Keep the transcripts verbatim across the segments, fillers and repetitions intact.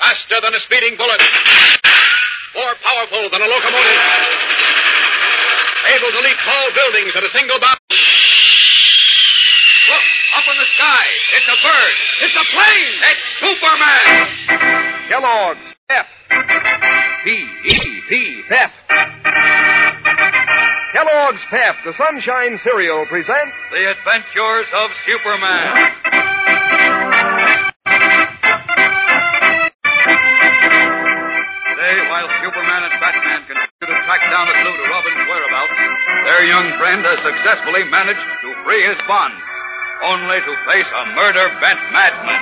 Faster than a speeding bullet. More powerful than a locomotive. Able to leap tall buildings at a single bound. Look, up in the sky. It's a bird. It's a plane. It's Superman. Kellogg's Pep. P E P, Pep. Kellogg's Pep, the Sunshine Cereal, presents The Adventures of Superman. Today, while Superman and Batman continue to track down a clue to Robin's whereabouts, their young friend has successfully managed to free his bonds, only to face a murder-bent madman.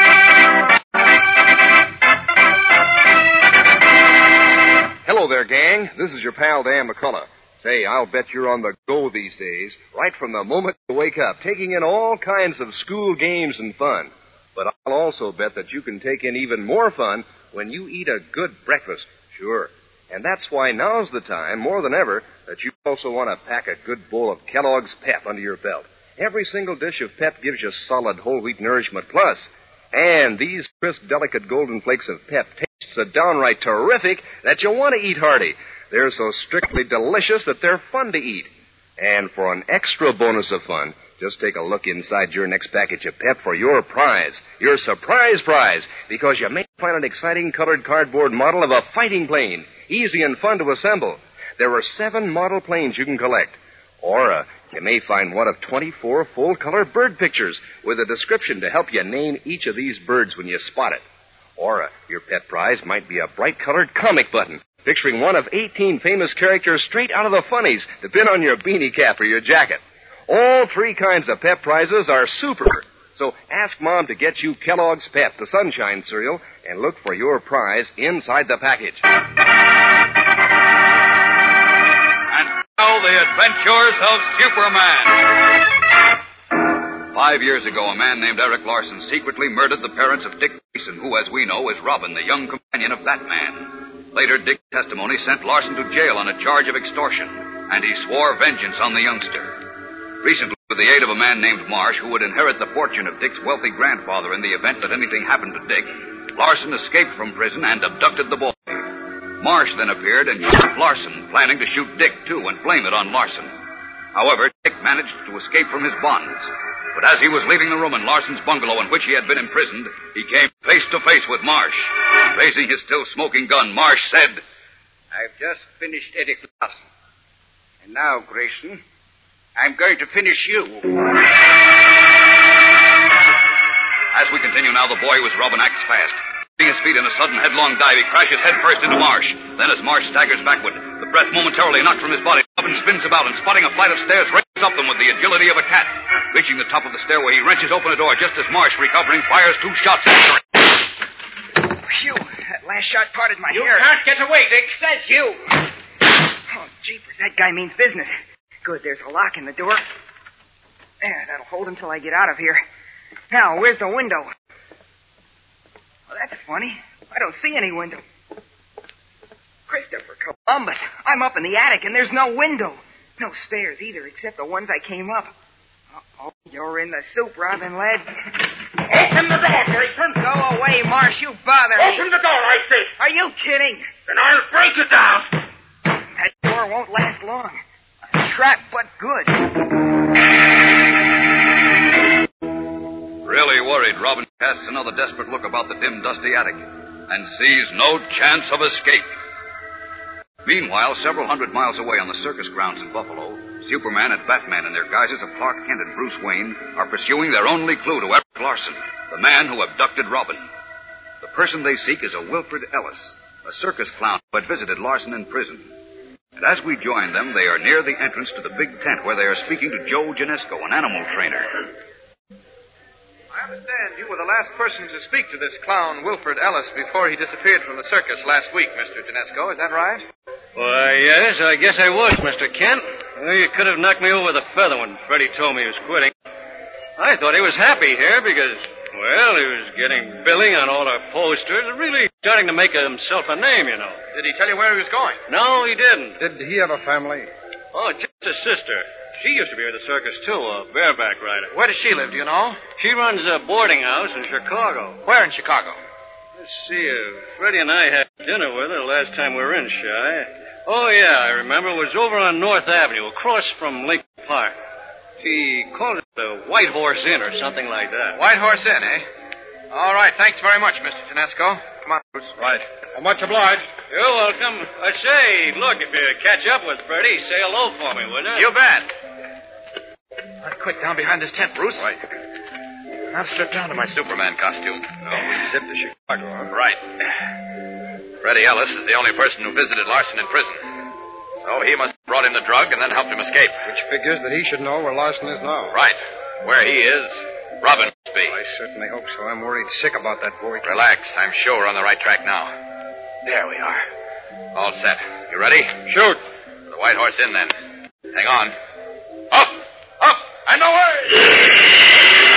Hello there, gang. This is your pal, Dan McCullough. Say, I'll bet you're on the go these days, right from the moment you wake up, taking in all kinds of school games and fun. But I'll also bet that you can take in even more fun when you eat a good breakfast. Sure. And that's why now's the time, more than ever, that you also want to pack a good bowl of Kellogg's Pep under your belt. Every single dish of Pep gives you solid whole wheat nourishment plus. And these crisp, delicate golden flakes of Pep taste so downright terrific that you want to eat hearty. They're so strictly delicious that they're fun to eat. And for an extra bonus of fun, just take a look inside your next package of Pep for your prize, your surprise prize, because you may find an exciting colored cardboard model of a fighting plane, easy and fun to assemble. There are seven model planes you can collect. Or uh, you may find one of twenty-four full-color bird pictures with a description to help you name each of these birds when you spot it. Or uh, your pet prize might be a bright-colored comic button picturing one of eighteen famous characters straight out of the funnies to pin on your beanie cap or your jacket. All three kinds of Pep prizes are super. So ask Mom to get you Kellogg's Pep, the Sunshine Cereal, and look for your prize inside the package. And now, the Adventures of Superman. Five years ago, a man named Eric Larson secretly murdered the parents of Dick Grayson, who, as we know, is Robin, the young companion of Batman. Later, Dick's testimony sent Larson to jail on a charge of extortion, and he swore vengeance on the youngster. Recently, with the aid of a man named Marsh, who would inherit the fortune of Dick's wealthy grandfather in the event that anything happened to Dick, Larson escaped from prison and abducted the boy. Marsh then appeared and shot Larson, planning to shoot Dick, too, and blame it on Larson. However, Dick managed to escape from his bonds. But as he was leaving the room in Larson's bungalow in which he had been imprisoned, he came face to face with Marsh. Raising his still-smoking gun, Marsh said, "I've just finished Eric Larson. And now, Grayson, I'm going to finish you." As we continue now, the boy was Robin acts fast. His feet in a sudden headlong dive, he crashes headfirst into Marsh. Then as Marsh staggers backward, the breath momentarily knocked from his body, Robin spins about and, spotting a flight of stairs, races up them with the agility of a cat. Reaching the top of the stairway, he wrenches open a door just as Marsh, recovering, fires two shots after it. Phew, that last shot parted my You hair. You can't get away, Dick. Says you. Oh, jeepers, that guy means business. Good, there's a lock in the door. There, that'll hold until I get out of here. Now, where's the window? Well, that's funny. I don't see any window. Christopher Columbus. I'm up in the attic, and there's no window. No stairs either, except the ones I came up. Uh-oh, you're in the soup, Robin, lad. Open the door, Grayson. Go away, Marsh. You bother me. Open the door, I say. Are you kidding? Then I'll break it down. That door won't last long. A trap, but good. Really worried, Robin casts another desperate look about the dim, dusty attic and sees no chance of escape. Meanwhile, several hundred miles away on the circus grounds in Buffalo, Superman and Batman in their guises of Clark Kent and Bruce Wayne are pursuing their only clue to Eric Larson, the man who abducted Robin. The person they seek is a Wilfred Ellis, a circus clown who had visited Larson in prison. And as we join them, they are near the entrance to the big tent where they are speaking to Joe Janesco, an animal trainer. I understand you were the last person to speak to this clown, Wilfred Ellis, before he disappeared from the circus last week, Mister Janesco. Is that right? Why, yes, I guess I was, Mister Kent. Well, you could have knocked me over with a feather when Freddie told me he was quitting. I thought he was happy here because, well, he was getting billing on all our posters, really starting to make himself a name, you know. Did he tell you where he was going? No, he didn't. Did he have a family? Oh, just a sister. She used to be with the circus, too, a bareback rider. Where does she live, do you know? She runs a boarding house in Chicago. Where in Chicago? Let's see. Uh, Freddie and I had dinner with her the last time we were in Chi. Oh, yeah, I remember. It was over on North Avenue, across from Lake Park. She called it the White Horse Inn or something like that. White Horse Inn, eh? All right, thanks very much, Mister Tedesco. Come on, Bruce. Right. How much obliged? You're welcome. I say, look, if you catch up with Freddie, say hello for me, will you? You bet. Right, quick, down behind this tent, Bruce. Right. I've stripped down to my Superman costume. No, we zipped to Chicago, huh? Right. Freddie Ellis is the only person who visited Larson in prison. So he must have brought him the drug and then helped him escape. Which figures that he should know where Larson is now. Right. Where he is, Robin must be. I certainly hope so. I'm worried sick about that boy. Relax. I'm sure we're on the right track now. There we are. All set. You ready? Shoot. The White Horse Inn, then. Hang on. Up! Up! And away!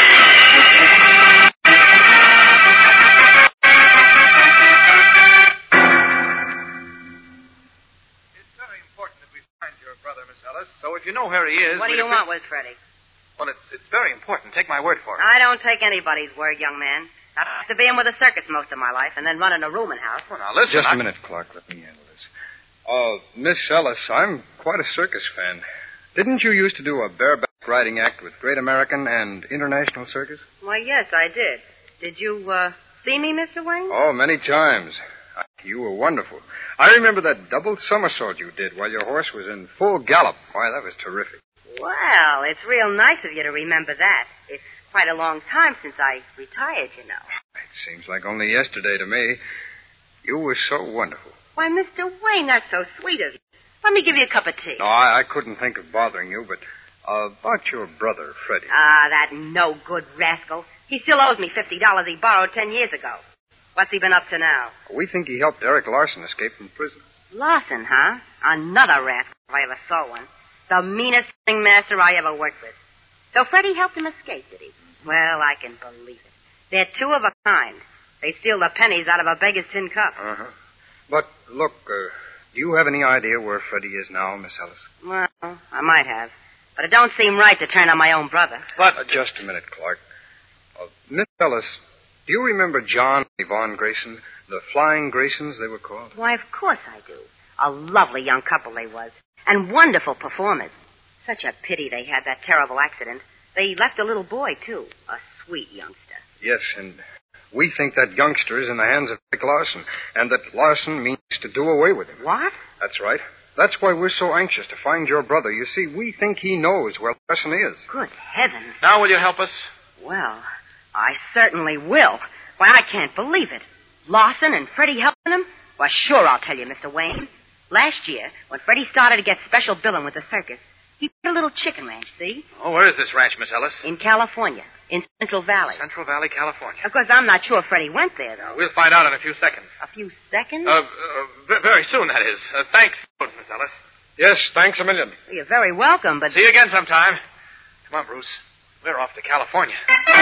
So if you know where he is... What do you want with Freddie? Well, it's it's very important. Take my word for it. I don't take anybody's word, young man. I used to be in with a circus most of my life and then running a rooming house. Well, now, listen... Just a I... minute, Clark. Let me handle this. Oh, Miss Ellis, I'm quite a circus fan. Didn't you used to do a bareback riding act with Great American and International Circus? Why, yes, I did. Did you, uh, see me, Mister Wayne? Oh, many times. You were wonderful. I remember that double somersault you did while your horse was in full gallop. Why, that was terrific. Well, it's real nice of you to remember that. It's quite a long time since I retired, you know. It seems like only yesterday to me. You were so wonderful. Why, Mister Wayne, that's so sweet of you. Let me give you a cup of tea. No, I, I couldn't think of bothering you, but uh, about your brother, Freddie. Ah, that no-good rascal. He still owes me fifty dollars he borrowed ten years ago. What's he been up to now? We think he helped Eric Larson escape from prison. Larson, huh? Another rascal, if I ever saw one. The meanest ringmaster I ever worked with. So Freddie helped him escape, did he? Well, I can believe it. They're two of a kind. They steal the pennies out of a beggar's tin cup. Uh-huh. But, look, uh, do you have any idea where Freddie is now, Miss Ellis? Well, I might have. But it don't seem right to turn on my own brother. But... Uh, just a minute, Clark. Uh, Miss Ellis... Do you remember John and Yvonne Grayson? The Flying Graysons, they were called? Why, of course I do. A lovely young couple they was. And wonderful performers. Such a pity they had that terrible accident. They left a little boy, too. A sweet youngster. Yes, and we think that youngster is in the hands of Rick Larson, and that Larson means to do away with him. What? That's right. That's why we're so anxious to find your brother. You see, we think he knows where Larson is. Good heavens. Now will you help us? Well... I certainly will. Why, I can't believe it. Larson and Freddie helping him? Well, sure, I'll tell you, Mister Wayne. Last year, when Freddie started to get special billing with the circus, he put a little chicken ranch, see? Oh, where is this ranch, Miss Ellis? In California, in Central Valley. Central Valley, California. Of course, I'm not sure Freddie went there, though. We'll find out in a few seconds. A few seconds? Uh, uh v- very soon, that is. Uh, thanks, Miss Ellis. Yes, thanks a million. You're very welcome, but... See you again sometime. Come on, Bruce. We're off to California.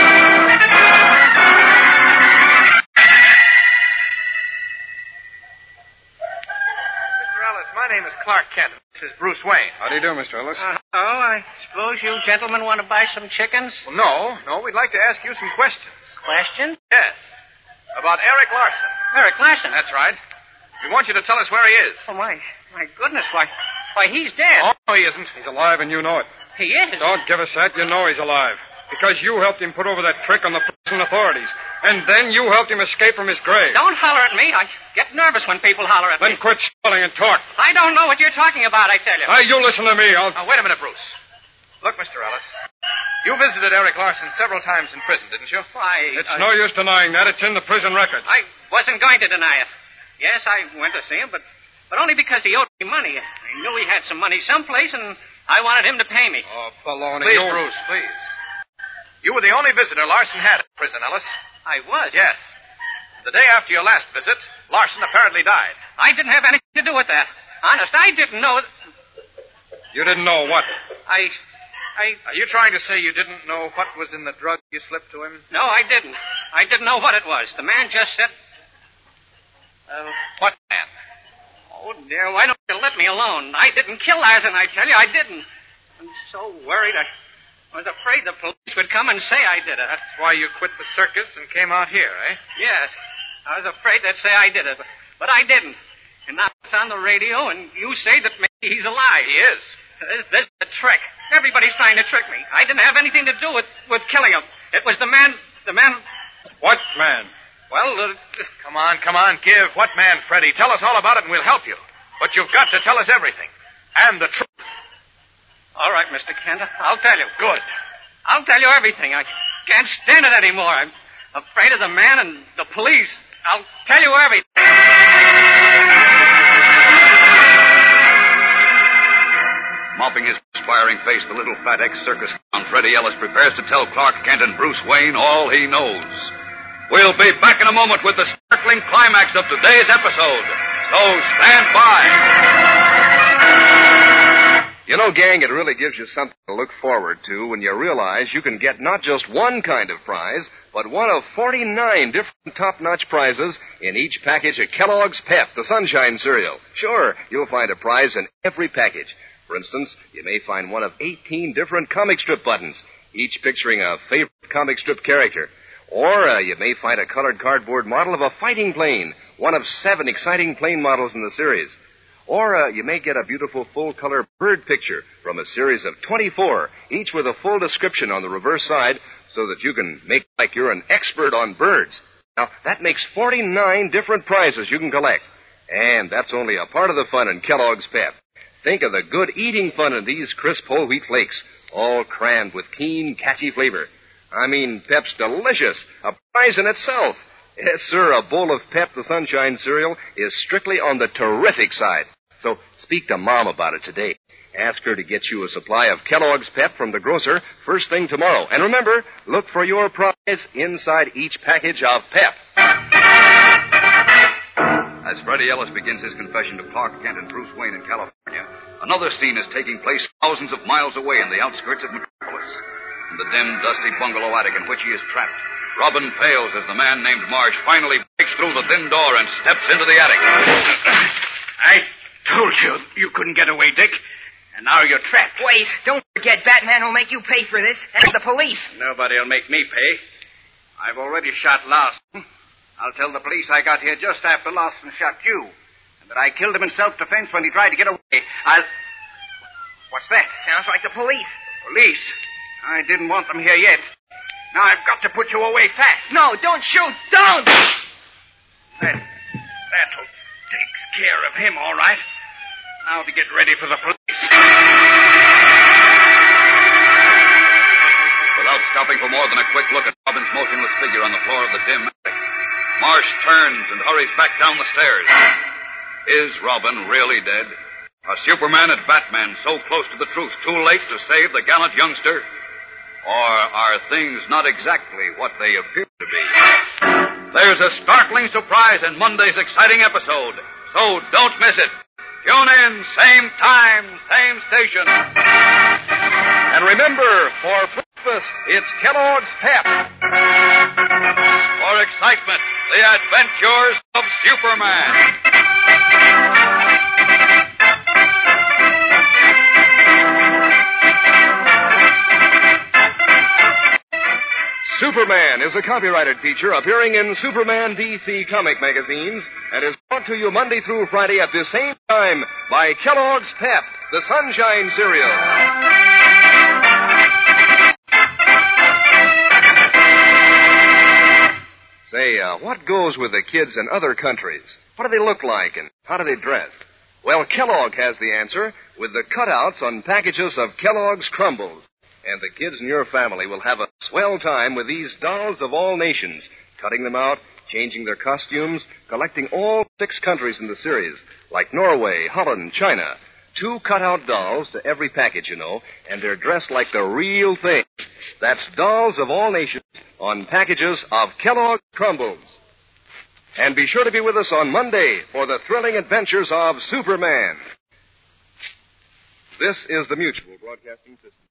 My name is Clark Kent. This is Bruce Wayne. How do you do, Mister Ellis? Uh, oh, I suppose you gentlemen want to buy some chickens? Well, no, no. We'd like to ask you some questions. Questions? Yes. About Eric Larson. Eric Larson? That's right. We want you to tell us where he is. Oh, my, my goodness. Why, why, he's dead. Oh, no, he isn't. He's alive, and you know it. He is? Don't give us that. You know he's alive. Because you helped him put over that trick on the prison authorities. And then you helped him escape from his grave. Don't holler at me. I get nervous when people holler at then me. Then quit stalling and talk. I don't know what you're talking about, I tell you. Now, you listen to me. I'll... Now, wait a minute, Bruce. Look, Mister Ellis. You visited Eric Larson several times in prison, didn't you? Why... It's uh, no use denying that. It's in the prison records. I wasn't going to deny it. Yes, I went to see him, but, but only because he owed me money. I knew he had some money someplace, and I wanted him to pay me. Oh, baloney. Please, you... Bruce, please. You were the only visitor Larson had at prison, Ellis. I was? Yes. The day after your last visit, Larson apparently died. I didn't have anything to do with that. Honest, I didn't know... You didn't know what? I... I... Are you trying to say you didn't know what was in the drug you slipped to him? No, I didn't. I didn't know what it was. The man just said... Uh, what man? Oh, dear, why don't you let me alone? I didn't kill Larson, I tell you. I didn't. I'm so worried. I... I was afraid the police would come and say I did it. That's why you quit the circus and came out here, eh? Yes. I was afraid they'd say I did it, but, but I didn't. And now it's on the radio, and you say that maybe he's alive. He is. This, this is a trick. Everybody's trying to trick me. I didn't have anything to do with, with killing him. It was the man... The man... What man? Well, uh, Come on, come on, give. What man, Freddy? Tell us all about it and we'll help you. But you've got to tell us everything. And the truth. all right, Mister Kent. I'll tell you. Good. I'll tell you everything. I can't stand it anymore. I'm afraid of the man and the police. I'll tell you everything. Mopping his perspiring face, the little fat ex-circus clown Freddie Ellis prepares to tell Clark Kent and Bruce Wayne all he knows. We'll be back in a moment with the sparkling climax of today's episode. So stand by. You know, gang, it really gives you something to look forward to when you realize you can get not just one kind of prize, but one of forty-nine different top-notch prizes in each package of Kellogg's Pep, the Sunshine cereal. Sure, you'll find a prize in every package. For instance, you may find one of eighteen different comic strip buttons, each picturing a favorite comic strip character. Or uh, you may find a colored cardboard model of a fighting plane, one of seven exciting plane models in the series. Or uh, you may get a beautiful full-color bird picture from a series of twenty-four, each with a full description on the reverse side so that you can make like you're an expert on birds. Now, that makes forty-nine different prizes you can collect. And that's only a part of the fun in Kellogg's Pep. Think of the good eating fun in these crisp whole wheat flakes, all crammed with keen, catchy flavor. I mean, Pep's delicious, a prize in itself. Yes, sir, a bowl of Pep the Sunshine cereal is strictly on the terrific side. So speak to Mom about it today. Ask her to get you a supply of Kellogg's Pep from the grocer first thing tomorrow. And remember, look for your prize inside each package of Pep. As Freddie Ellis begins his confession to Clark Kent and Bruce Wayne in California, another scene is taking place thousands of miles away in the outskirts of Metropolis. In the dim, dusty bungalow attic in which he is trapped, Robin pales as the man named Marsh finally breaks through the thin door and steps into the attic. I told you you couldn't get away, Dick. And now you're trapped. Wait, don't forget Batman will make you pay for this. And the police. Nobody'll make me pay. I've already shot Larson. I'll tell the police I got here just after Larson shot you. And that I killed him in self-defense when he tried to get away. I'll... What's that? Sounds like the police. Police? I didn't want them here yet. Now I've got to put you away fast. No, don't shoot. Don't! That, that'll take care of him, all right. Now to get ready for the police. Without stopping for more than a quick look at Robin's motionless figure on the floor of the dim attic, Marsh turns and hurries back down the stairs. Is Robin really dead? Are Superman and Batman so close to the truth, too late to save the gallant youngster? Or are things not exactly what they appear to be? There's a startling surprise in Monday's exciting episode, so don't miss it. Tune in, same time, same station. And remember, for breakfast, it's Kellogg's Pep. For excitement, the adventures of Superman. Superman is a copyrighted feature appearing in Superman D C comic magazines and is brought to you Monday through Friday at the same time by Kellogg's Pep, the Sunshine cereal. Say, uh, what goes with the kids in other countries? What do they look like and how do they dress? Well, Kellogg has the answer with the cutouts on packages of Kellogg's Crumbles. And the kids in your family will have a swell time with these dolls of all nations, cutting them out, changing their costumes, collecting all six countries in the series, like Norway, Holland, China. Two cutout dolls to every package, you know, and they're dressed like the real thing. That's dolls of all nations on packages of Kellogg's Crumbles. And be sure to be with us on Monday for the thrilling adventures of Superman. This is the Mutual Broadcasting System.